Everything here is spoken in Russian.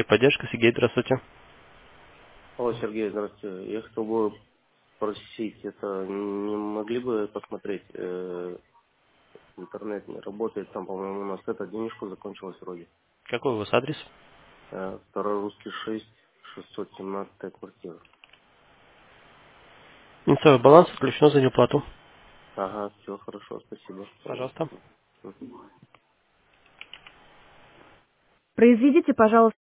Техподдержка, Сергей, здравствуйте. Алло, Сергей, здравствуйте. Я хотел бы спросить, это не могли бы посмотреть, интернет не работает, там, по-моему, у нас эта денежка закончилась вроде. Какой у вас адрес? Второй русский 6, 617 квартира. Минусовой баланс включено за неуплату. Ага, все хорошо, спасибо. Пожалуйста. Мгм. Произведите, пожалуйста,